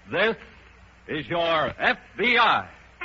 This is your FBI.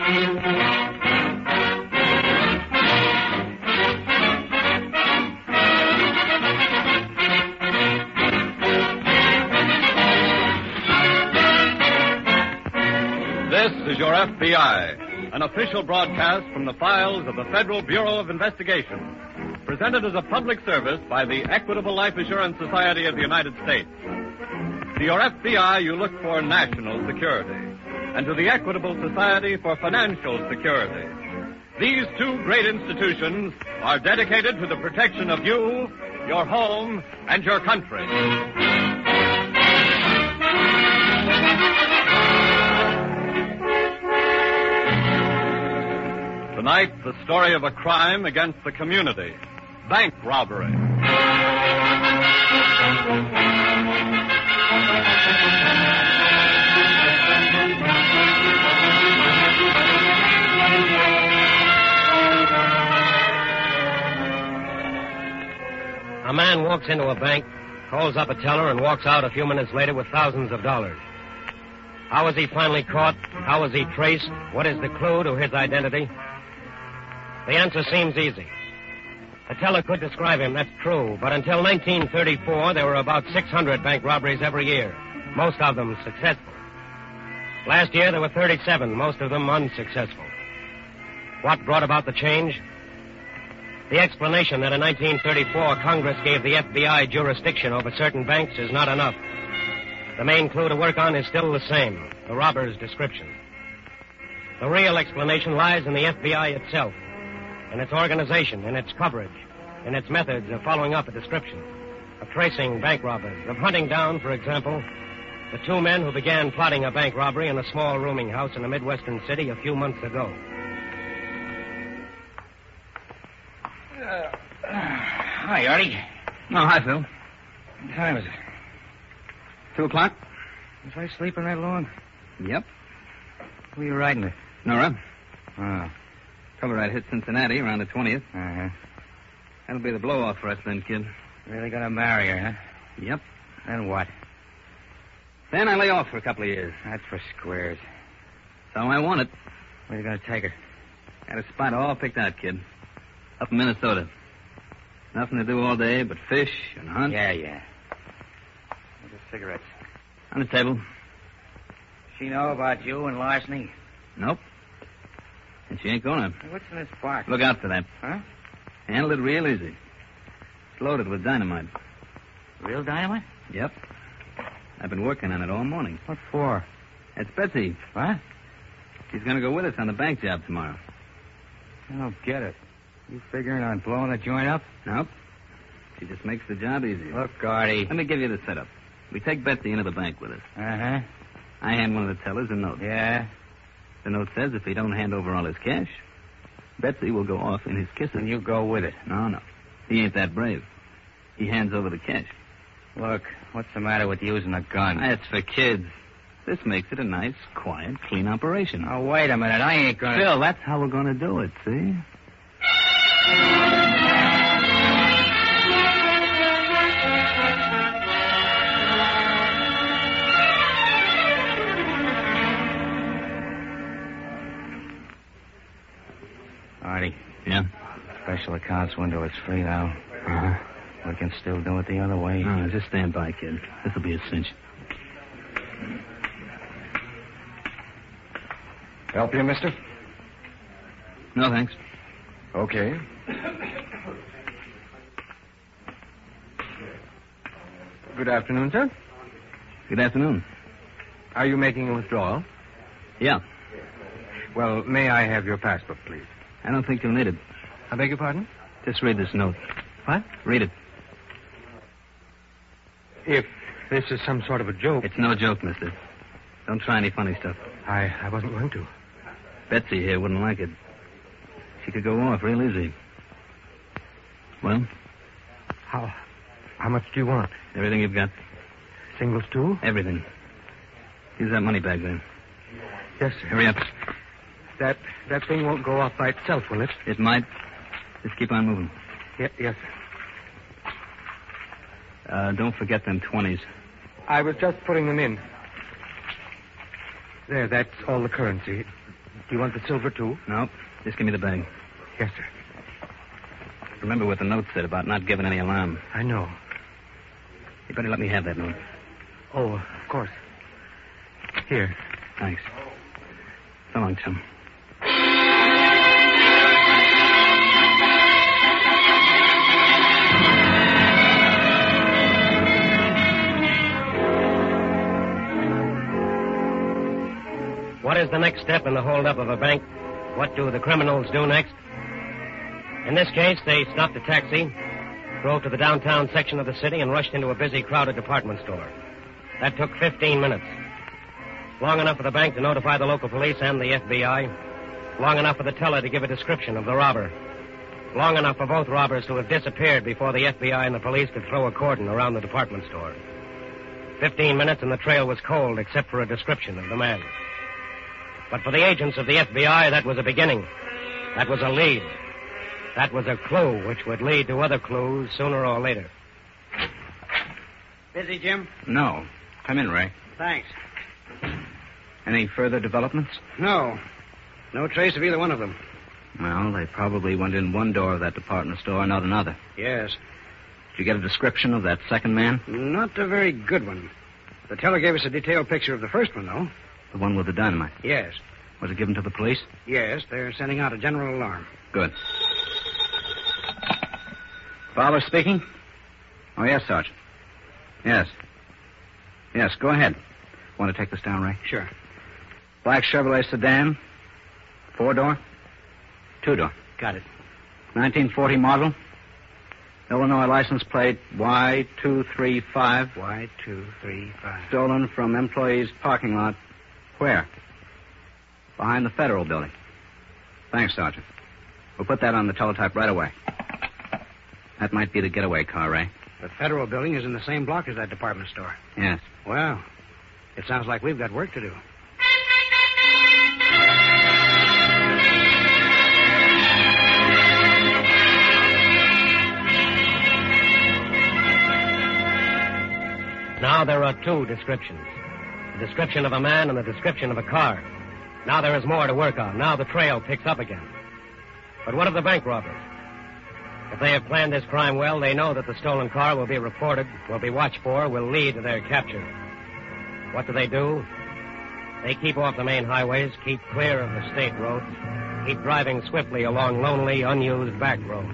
This is your FBI, an official broadcast from the files of the Federal Bureau of Investigation, presented as a public service by the Equitable Life Assurance Society of the United States. To your FBI, you look for national security, and to the Equitable Society for financial security. These two great institutions are dedicated to the protection of you, your home, and your country. Tonight, the story of a crime against the community. Bank robbery. A man walks into a bank, calls up a teller, and walks out a few minutes later with thousands of dollars. How was he finally caught? How was he traced? What is the clue to his identity? The answer seems easy. The teller could describe him, that's true, but until 1934, there were about 600 bank robberies every year, most of them successful. Last year, there were 37, most of them unsuccessful. What brought about the change? The explanation that in 1934 Congress gave the FBI jurisdiction over certain banks is not enough. The main clue to work on is still the same, the robber's description. The real explanation lies in the FBI itself, in its organization, in its coverage, in its methods of following up a description, of tracing bank robbers, of hunting down, for example, the two men who began plotting a bank robbery in a small rooming house in a Midwestern city a few months ago. Hi, Artie. Oh, hi, Phil. What time is it? 2 o'clock? Was I sleeping that long? Yep. Who are you riding with? Nora. Oh. Telluride hit Cincinnati around the 20th. Uh-huh. That'll be the blow-off for us then, kid. Really gonna marry her, huh? Yep. Then what? Then I lay off for a couple of years. That's for squares. So I want it. Where are you gonna take her? Got a spot all picked out, kid. Up in Minnesota. Nothing to do all day but fish and hunt. Yeah. Where's the cigarettes? On the table. She know about you and larceny? Nope. And she ain't gonna. Hey, what's in this box? Look out for that. Huh? Handle it real easy. It's loaded with dynamite. Real dynamite? Yep. I've been working on it all morning. What for? It's Betsy. What? She's gonna go with us on the bank job tomorrow. I don't get it. You figuring on blowing the joint up? Nope. She just makes the job easier. Look, Artie. Let me give you the setup. We take Betsy into the bank with us. Uh-huh. I hand one of the tellers a note. Yeah? The note says if he don't hand over all his cash, Betsy will go off in his kisses. And you go with it. No. He ain't that brave. He hands over the cash. Look, what's the matter with using a gun? That's for kids. This makes it a nice, quiet, clean operation. Oh, wait a minute. I ain't gonna... Phil, that's how we're gonna do it, see? Artie. Yeah? Special accounts window is free now. Uh-huh. We can still do it the other way. No, just stand by, kid. This'll be a cinch. Help you, mister? No, thanks. Okay. Good afternoon, sir. Good afternoon. Are you making a withdrawal? Yeah. Well, may I have your passbook, please? I don't think you'll need it. I beg your pardon? Just read this note. What? Read it. If this is some sort of a joke... It's no joke, mister. Don't try any funny stuff. I wasn't going to. Betsy here wouldn't like it. She could go off real easy. Well? How much do you want? Everything you've got. Singles, too? Everything. Use that money bag there. Yes, sir. Hurry up. That thing won't go off by itself, will it? It might. Just keep on moving. Yes, sir. Don't forget them 20s. I was just putting them in. There, that's all the currency. Do you want the silver, too? Nope. Just give me the bag. Yes, sir. Remember what the note said about not giving any alarm. I know. You better let me have that note. Oh, of course. Here. Thanks. So long, chum. What is the next step in the holdup of a bank? What do the criminals do next? In this case, they stopped a taxi, drove to the downtown section of the city, and rushed into a busy, crowded department store. That took 15 minutes. Long enough for the bank to notify the local police and the FBI. Long enough for the teller to give a description of the robber. Long enough for both robbers to have disappeared before the FBI and the police could throw a cordon around the department store. 15 minutes and the trail was cold except for a description of the man. But for the agents of the FBI, that was a beginning. That was a lead. That was a clue which would lead to other clues sooner or later. Busy, Jim? No. Come in, Ray. Thanks. Any further developments? No. No trace of either one of them. Well, they probably went in one door of that department store, not another. Yes. Did you get a description of that second man? Not a very good one. The teller gave us a detailed picture of the first one, though. The one with the dynamite? Yes. Was it given to the police? Yes, they're sending out a general alarm. Good. Fowler speaking? Oh, yes, Sergeant. Yes. Yes, go ahead. Want to take this down, Ray? Sure. Black Chevrolet sedan. 4-door? 2-door. Got it. 1940 model. Illinois license plate Y235. Y235. Stolen from employee's parking lot. Where? Behind the Federal Building. Thanks, Sergeant. We'll put that on the teletype right away. That might be the getaway car, Ray. The Federal Building is in the same block as that department store. Yes. Well, it sounds like we've got work to do. Now there are two descriptions. The description of a man and the description of a car. Now there is more to work on. Now the trail picks up again. But what of the bank robbers? If they have planned this crime well, they know that the stolen car will be reported, will be watched for, will lead to their capture. What do? They keep off the main highways, keep clear of the state roads, keep driving swiftly along lonely, unused back roads.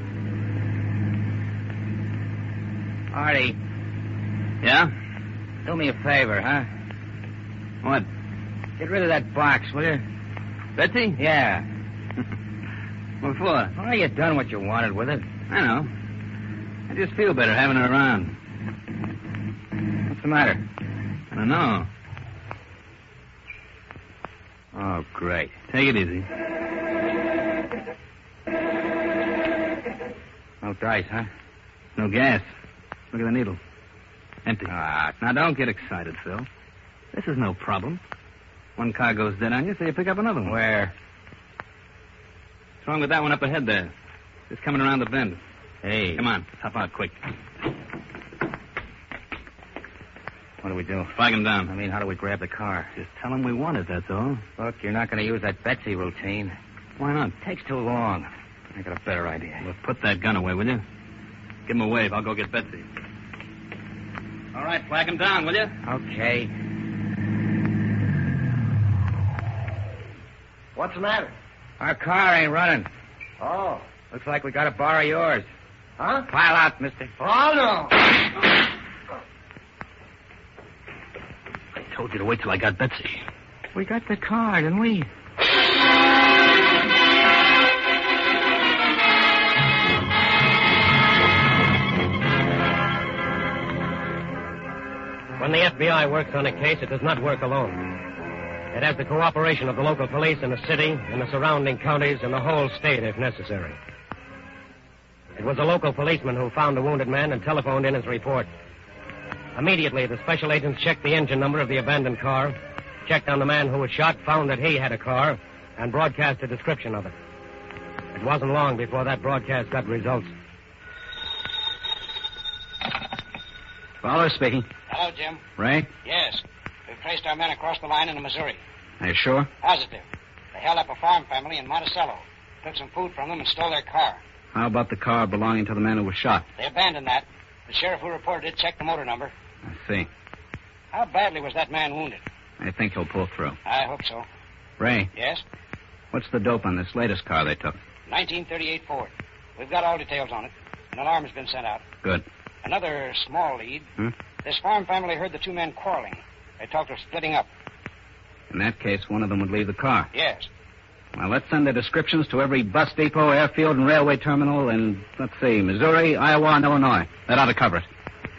Artie, Yeah? do me a favor, huh? What? Get rid of that box, will you? Betsy? Yeah. What for? Well, you done what you wanted with it. I know. I just feel better having her around. What's the matter? I don't know. Oh, great. Take it easy. No dice, huh? No gas. Look at the needle. Empty. Ah, Now, don't get excited, Phil. This is no problem. One car goes dead on you, so you pick up another one. where? What's wrong with that one up ahead there? Just coming around the bend. Hey. Come on, let's hop out quick. What do we do? Flag him down. I mean, how do we grab the car? Just tell him we want it, that's all. Look, you're not going to use that Betsy routine. Why not? Takes too long. I got a better idea. Well, put that gun away, will you? Give him a wave. I'll go get Betsy. All right, flag him down, will you? Okay. What's the matter? Our car ain't running. Oh. Looks like we got to borrow yours. Huh? Pile out, mister. Oh, no. I told you to wait till I got Betsy. We got the car, didn't we? When the FBI works on a case, it does not work alone. It has the cooperation of the local police in the city, in the surrounding counties, and the whole state if necessary. It was a local policeman who found the wounded man and telephoned in his report. Immediately, the special agents checked the engine number of the abandoned car, checked on the man who was shot, found that he had a car, and broadcast a description of it. It wasn't long before that broadcast got results. Fowler speaking. Hello, Jim. Ray? Yes. We've traced our men across the line into Missouri. Are you sure? Positive. They held up a farm family in Monticello, took some food from them, and stole their car. How about the car belonging to the man who was shot? They abandoned that. The sheriff who reported it checked the motor number. I see. How badly was that man wounded? I think he'll pull through. I hope so. Ray, Yes? what's the dope on this latest car they took? 1938 Ford. We've got all details on it. An alarm has been sent out. Good. Another small lead. Hmm? This farm family heard the two men quarreling. They talked of splitting up. In that case, one of them would leave the car. Yes. Well, let's send their descriptions to every bus depot, airfield, and railway terminal in, let's see, Missouri, Iowa, and Illinois. That ought to cover it.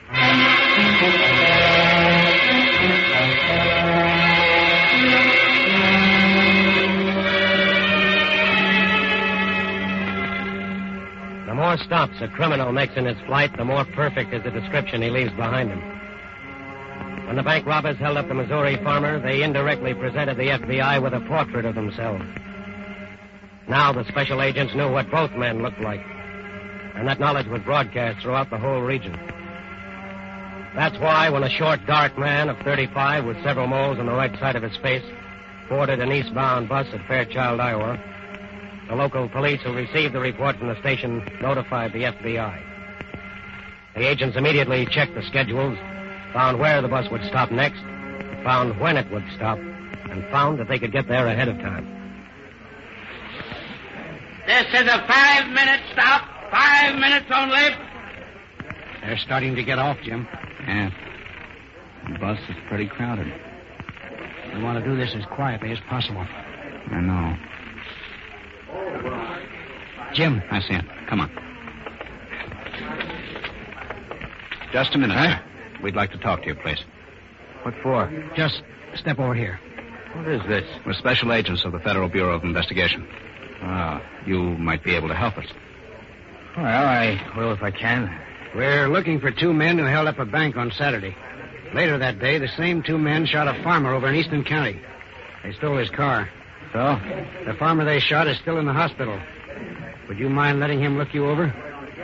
The more stops a criminal makes in his flight, the more perfect is the description he leaves behind him. When the bank robbers held up the Missouri farmer, they indirectly presented the FBI with a portrait of themselves. Now the special agents knew what both men looked like, and that knowledge was broadcast throughout the whole region. That's why when a short, dark man of 35 with several moles on the right side of his face boarded an eastbound bus at Fairchild, Iowa, the local police who received the report from the station notified the FBI. The agents immediately checked the schedules, found where the bus would stop next, found when it would stop, and found that they could get there ahead of time. This is a 5-minute stop. 5 minutes only. They're starting to get off, Jim. Yeah. The bus is pretty crowded. We want to do this as quietly as possible. I know. Jim. I see it. Come on. Just a minute, huh? We'd like to talk to you, please. What for? Just step over here. What is this? We're special agents of the Federal Bureau of Investigation. You might be able to help us. Well, I will if I can. We're looking for two men who held up a bank on Saturday. Later that day, the same two men shot a farmer over in Eastern County. They stole his car. So? The farmer they shot is still in the hospital. Would you mind letting him look you over?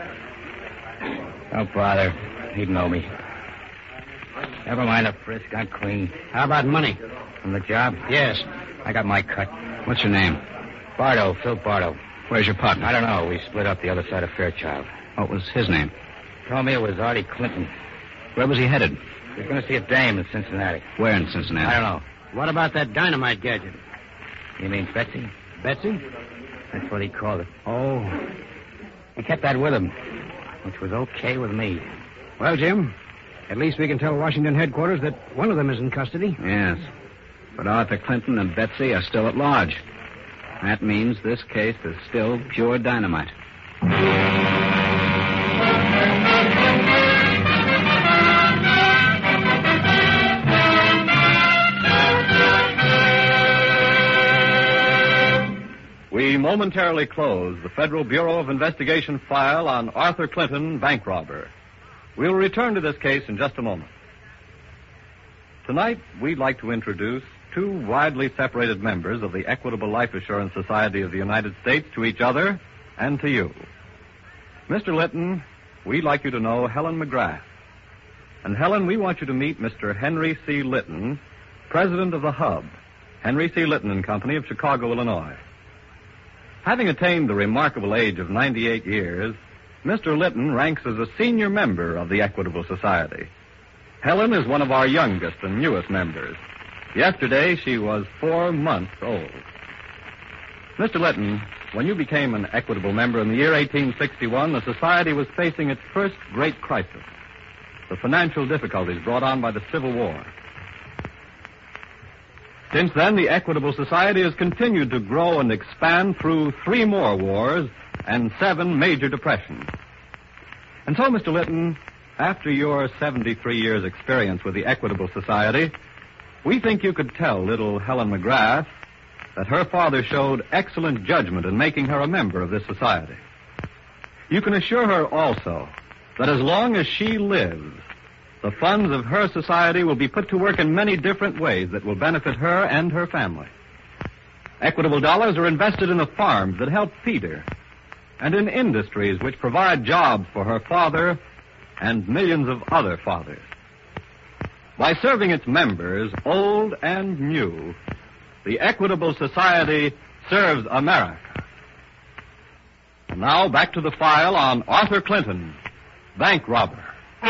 Don't bother. He'd know me. Never mind the frisk. I'm clean. How about money? From the job? Yes. I got my cut. What's your name? Bardo, Phil Bardo. Where's your partner? I don't know. We split up the other side of Fairchild. What was his name? Told me it was Artie Clinton. Where was he headed? He was going to see a dame in Cincinnati. Where in Cincinnati? I don't know. What about that dynamite gadget? You mean Betsy? Betsy? That's what he called it. Oh. He kept that with him, which was okay with me. Well, Jim, at least we can tell Washington headquarters that one of them is in custody. Yes. But Arthur Clinton and Betsy are still at large. That means this case is still pure dynamite. We momentarily close the Federal Bureau of Investigation file on Arthur Clinton, bank robber. We'll return to this case in just a moment. Tonight, we'd like to introduce two widely separated members of the Equitable Life Assurance Society of the United States to each other and to you. Mr. Litton, we'd like you to know Helen McGrath. And Helen, we want you to meet Mr. Henry C. Litton, president of the Hub, Henry C. Litton and Company of Chicago, Illinois. Having attained the remarkable age of 98 years, Mr. Litton ranks as a senior member of the Equitable Society. Helen is one of our youngest and newest members. Yesterday, she was 4 months old. Mr. Litton, when you became an Equitable member in the year 1861, the Society was facing its first great crisis, the financial difficulties brought on by the Civil War. Since then, the Equitable Society has continued to grow and expand through 3 more wars and 7 major depressions. And so, Mr. Litton, after your 73 years' experience with the Equitable Society, we think you could tell little Helen McGrath that her father showed excellent judgment in making her a member of this society. You can assure her also that as long as she lives, the funds of her society will be put to work in many different ways that will benefit her and her family. Equitable dollars are invested in the farms that help feed her, and in industries which provide jobs for her father and millions of other fathers. By serving its members, old and new, The Equitable Society serves America. And now back to the file on Arthur Clinton, bank robber.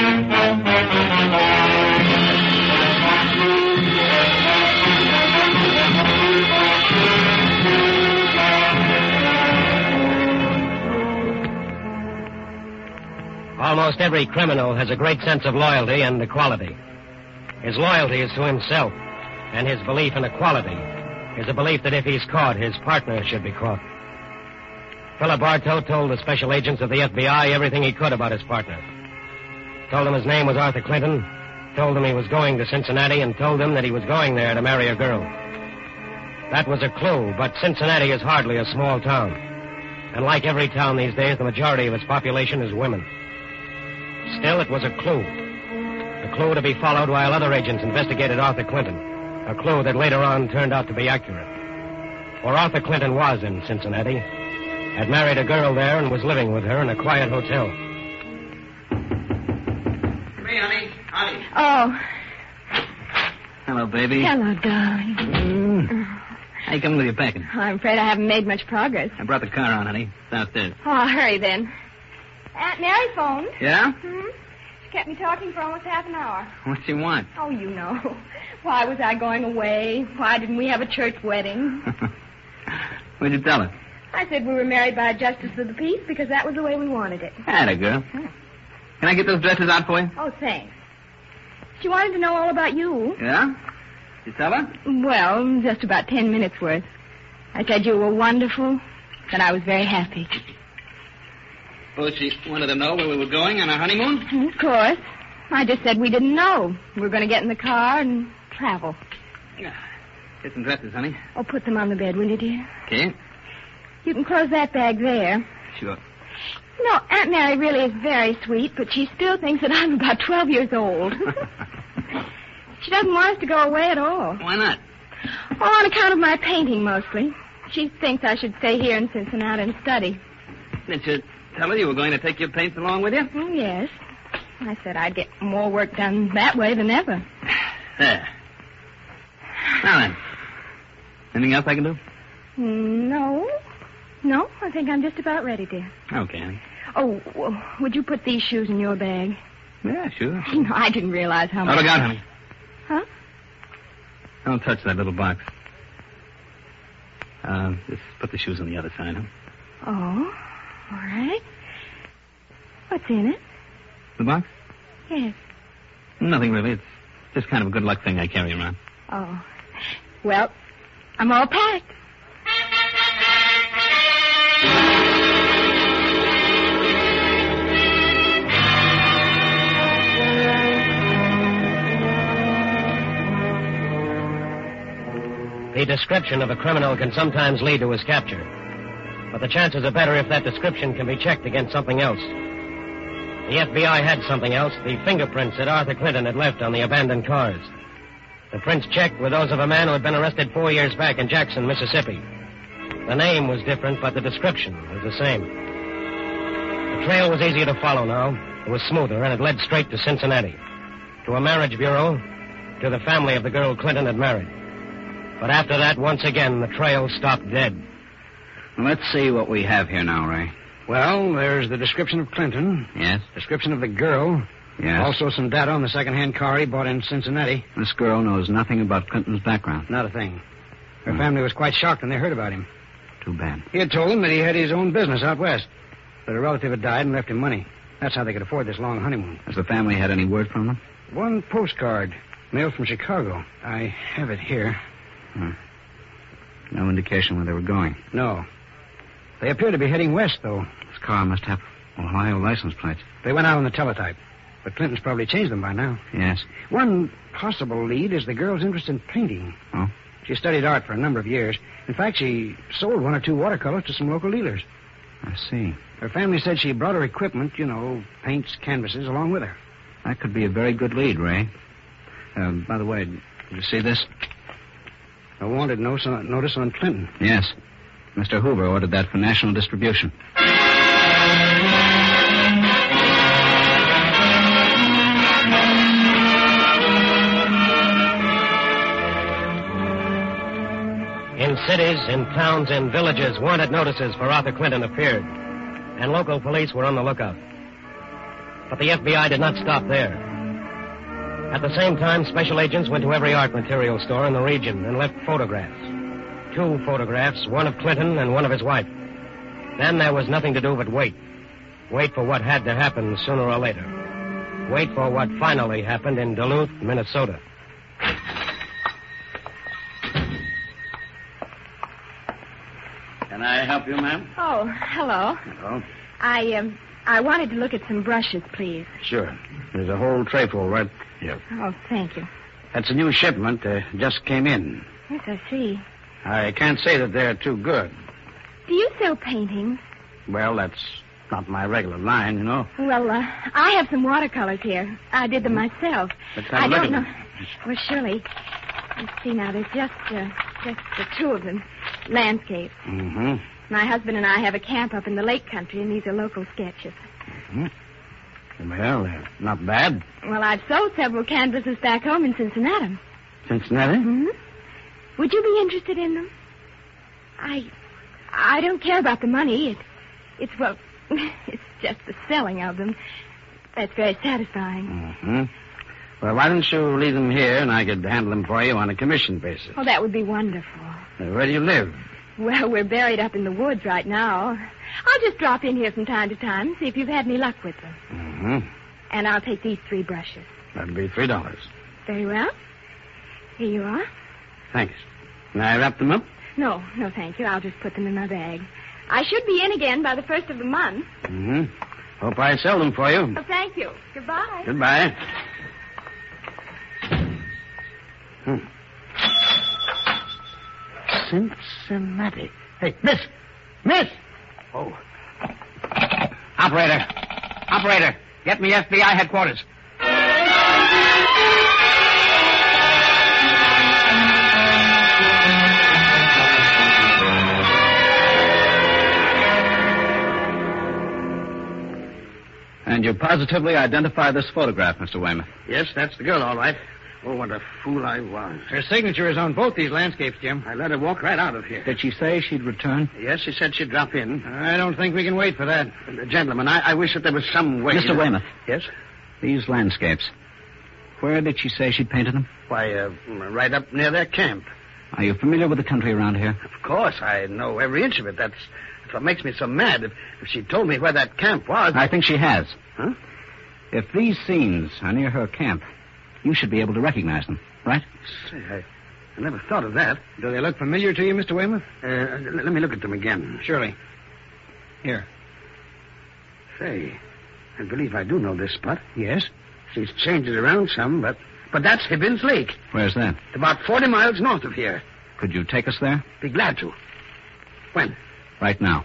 Almost every criminal has a great sense of loyalty and equality. His loyalty is to himself, and his belief in equality is a belief that if he's caught, his partner should be caught. Philip Bartow told the special agents of the FBI everything he could about his partner. Told them his name was Arthur Clinton, told them he was going to Cincinnati, and told them that he was going there to marry a girl. That was a clue, but Cincinnati is hardly a small town. And like every town these days, the majority of its population is women. Still, it was a clue. A clue to be followed while other agents investigated Arthur Clinton. A clue that later on turned out to be accurate. For Arthur Clinton was in Cincinnati, had married a girl there, and was living with her in a quiet hotel. Me, honey. Honey. Oh, Hello, baby. hello, darling. How you coming with your packing? I'm afraid I haven't made much progress. I brought the car on, honey. It's downstairs. Oh, I'll hurry then. Aunt Mary phoned. Yeah? She kept me talking for almost half an hour. What do you want? Oh, you know. Why was I going away? Why didn't we have a church wedding? What'd you tell her? I said we were married by a justice of the peace because that was the way we wanted it. Atta girl. Can I get those dresses out for you? Oh, thanks. She wanted to know all about you. Yeah? You tell her? Well, just about 10 minutes worth. I said you were wonderful, and I was very happy. Suppose she wanted to know where we were going on our honeymoon? Of course. I just said we didn't know. We were going to get in the car and travel. Get some dresses, honey. Oh, put them on the bed, will you, dear? Okay. You can close that bag there. Sure. You know, Aunt Mary really is very sweet, but she still thinks that I'm about 12 years old. She doesn't want us to go away at all. Why not? Oh, on account of my painting, mostly. She thinks I should stay here in Cincinnati and study. Did you tell her you were going to take your paints along with you? Oh, yes. I said I'd get more work done that way than ever. There. Now then. Anything else I can do? No. No, I think I'm just about ready, dear. Okay, honey. Oh, would you put these shoes in your bag? Yeah, sure. You know, I didn't realize how Oh, much... look out, honey. Huh? Don't touch that little box. Just put the shoes on the other side, huh? Oh, all right. What's in it? The box? Yes. Nothing really. It's just kind of a good luck thing I carry around. Oh. Well, I'm all packed. The description of a criminal can sometimes lead to his capture. But the chances are better if that description can be checked against something else. The FBI had something else, the fingerprints that Arthur Clinton had left on the abandoned cars. The prints checked were those of a man who had been arrested 4 years back in Jackson, Mississippi. The name was different, but the description was the same. The trail was easier to follow now. It was smoother, and it led straight to Cincinnati. To a marriage bureau, to the family of the girl Clinton had married. But after that, once again, the trail stopped dead. Well, let's see what we have here now, Ray. Well, there's the description of Clinton. Yes? Description of the girl. Yes. Also some data on the second-hand car he bought in Cincinnati. This girl knows nothing about Clinton's background. Not a thing. Her family was quite shocked when they heard about him. Too bad. He had told them that he had his own business out west, that a relative had died and left him money. That's how they could afford this long honeymoon. Has the family had any word from them? One postcard, mailed from Chicago. I have it here. No indication where they were going. No. They appear to be heading west, though. This car must have Ohio license plates. They went out on the teletype. But Clinton's probably changed them by now. Yes. One possible lead is the girl's interest in painting. Oh? She studied art for a number of years. In fact, she sold 1 or 2 watercolors to some local dealers. I see. Her family said she brought her equipment, paints, canvases, along with her. That could be a very good lead, Ray. By the way, did you see this? A wanted notice on Clinton. Yes. Mr. Hoover ordered that for national distribution. cities, in towns, in villages, wanted notices for Arthur Clinton appeared, and local police were on the lookout. But the FBI did not stop there. At the same time, special agents went to every art material store in the region and left photographs. 2 photographs, one of Clinton and one of his wife. Then there was nothing to do but wait. Wait for what had to happen sooner or later. Wait for what finally happened in Duluth, Minnesota. Can I help you, ma'am? Oh, hello. Hello. I wanted to look at some brushes, please. Sure. There's a whole tray full right here. Oh, thank you. That's a new shipment. Just came in. Yes, I see. I can't say that they're too good. Do you sell paintings? Well, that's not my regular line, you know. Well, I have some watercolors here. I did them myself. Let's have a I look don't at know. them. Well, surely. Let's see now. There's just the 2 of them. Landscape. Mm-hmm. My husband and I have a camp up in the lake country, and these are local sketches. Mm-hmm. Well, they're not bad. Well, I've sold several canvases back home in Cincinnati. Cincinnati? Mm-hmm. Would you be interested in them? I don't care about the money. It's just the selling of them. That's very satisfying. Mm-hmm. Well, why don't you leave them here, and I could handle them for you on a commission basis. Oh, that would be wonderful. Where do you live? Well, we're buried up in the woods right now. I'll just drop in here from time to time, see if you've had any luck with them. Mm-hmm. And I'll take these 3 brushes. That'll be $3. Very well. Here you are. Thanks. Can I wrap them up? No, thank you. I'll just put them in my bag. I should be in again by the 1st of the month. Mm-hmm. Hope I sell them for you. Well, thank you. Goodbye. Goodbye. Cincinnati. Hey, miss! Miss! Oh. Operator, get me FBI headquarters. And you positively identify this photograph, Mr. Weymouth? Yes, that's the girl, all right. Oh, what a fool I was. Her signature is on both these landscapes, Jim. I let her walk right out of here. Did she say she'd return? Yes, she said she'd drop in. I don't think we can wait for that. Gentlemen, I wish that there was some way... Mr. Weymouth. Yes? These landscapes. Where did she say she'd painted them? Why, right up near their camp. Are you familiar with the country around here? Of course, I know every inch of it. That's what makes me so mad. If she told me where that camp was... I think she has. Huh? If these scenes are near her camp, you should be able to recognize them, right? Say, I never thought of that. Do they look familiar to you, Mr. Weymouth? Let me look at them again. Surely. Here. Say, I believe I do know this spot. Yes? She's changed it around some, but that's Hibbins Lake. Where's that? It's about 40 miles north of here. Could you take us there? Be glad to. When? Right now.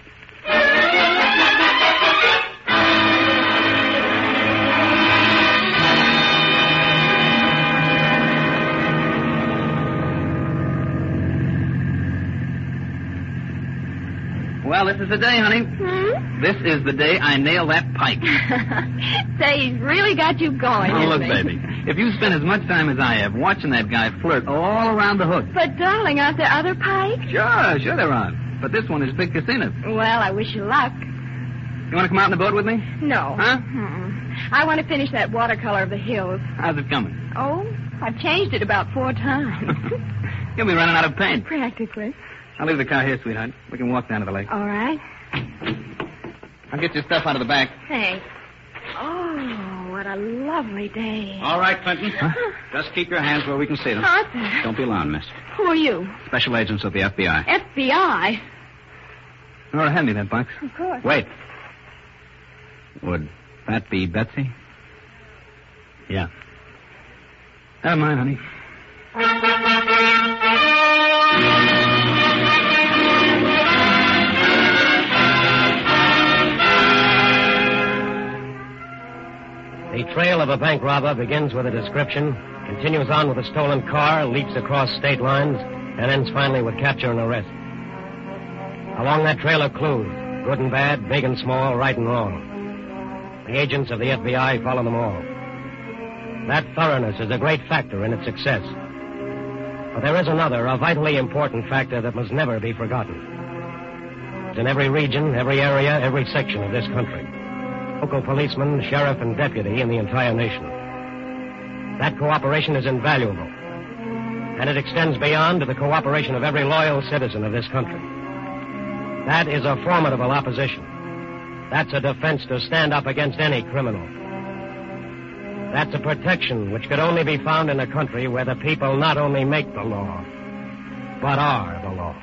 Well, this is the day, honey. This is the day I nail that pike. Say, he's really got you going. Oh, look, hasn't he? baby. If you spend as much time as I have watching that guy flirt all around the hook. But, darling, aren't there other pikes? Sure there are. But this one is Big Casino. Well, I wish you luck. You want to come out in the boat with me? No. Huh? I want to finish that watercolor of the hills. How's it coming? Oh, I've changed it about 4 times. You'll be running out of paint. Practically. I'll leave the car here, sweetheart. We can walk down to the lake. All right. I'll get your stuff out of the back. Thanks. Oh, what a lovely day. All right, Clinton. Just keep your hands where we can see them. Arthur. Don't be alarmed, miss. Who are you? Special agents of the FBI. FBI? Nora, hand me that box. Of course. Wait. Would that be Betsy? Yeah. Never mind, honey. The trail of a bank robber begins with a description, continues on with a stolen car, leaps across state lines, and ends finally with capture and arrest. Along that trail are clues, good and bad, big and small, right and wrong. The agents of the FBI follow them all. That thoroughness is a great factor in its success. But there is another, a vitally important factor that must never be forgotten. It's in every region, every area, every section of this country. Local policeman, sheriff, and deputy in the entire nation. That cooperation is invaluable. And it extends beyond to the cooperation of every loyal citizen of this country. That is a formidable opposition. That's a defense to stand up against any criminal. That's a protection which could only be found in a country where the people not only make the law, but are the law.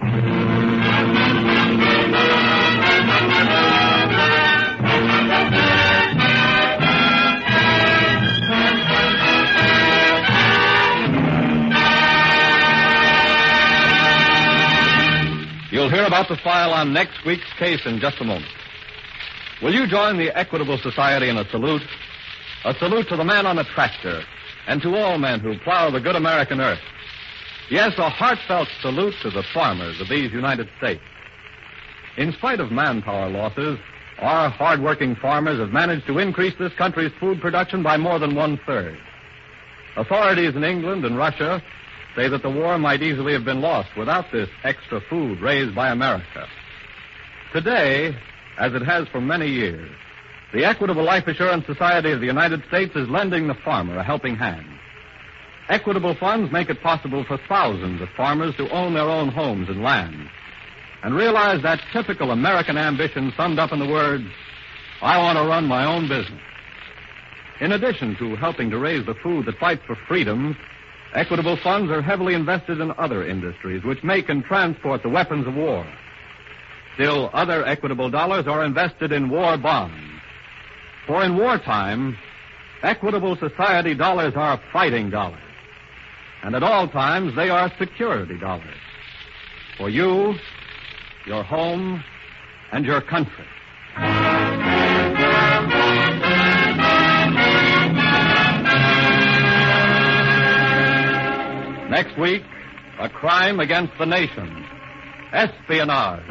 You'll hear about the file on next week's case in just a moment. Will you join the Equitable Society in a salute? A salute to the man on the tractor and to all men who plow the good American earth. Yes, a heartfelt salute to the farmers of these United States. In spite of manpower losses, our hard-working farmers have managed to increase this country's food production by more than 1/3. Authorities in England and Russia say that the war might easily have been lost without this extra food raised by America. Today, as it has for many years, the Equitable Life Assurance Society of the United States is lending the farmer a helping hand. Equitable funds make it possible for thousands of farmers to own their own homes and land and realize that typical American ambition summed up in the words, I want to run my own business. In addition to helping to raise the food that fights for freedom, Equitable funds are heavily invested in other industries which make and transport the weapons of war. Still, other Equitable dollars are invested in war bonds. For in wartime, Equitable Society dollars are fighting dollars. And at all times, they are security dollars. For you, your home, and your country. Next week, a crime against the nation. Espionage.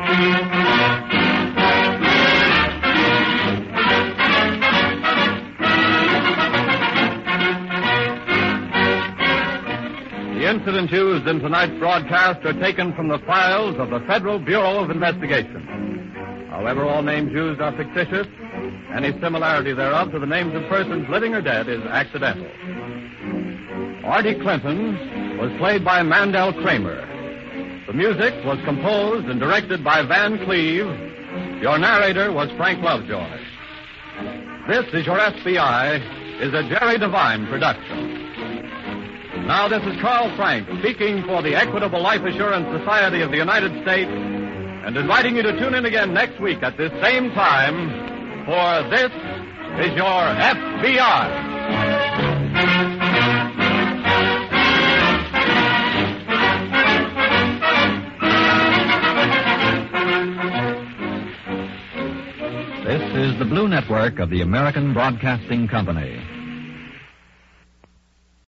The incidents used in tonight's broadcast are taken from the files of the Federal Bureau of Investigation. However, all names used are fictitious. Any similarity thereof to the names of persons living or dead is accidental. Artie Clinton was played by Mandel Kramer. The music was composed and directed by Van Cleve. Your narrator was Frank Lovejoy. This is Your FBI is a Jerry Devine production. Now, this is Carl Frank speaking for the Equitable Life Assurance Society of the United States and inviting you to tune in again next week at this same time for This is Your FBI. This is the Blue Network of the American Broadcasting Company.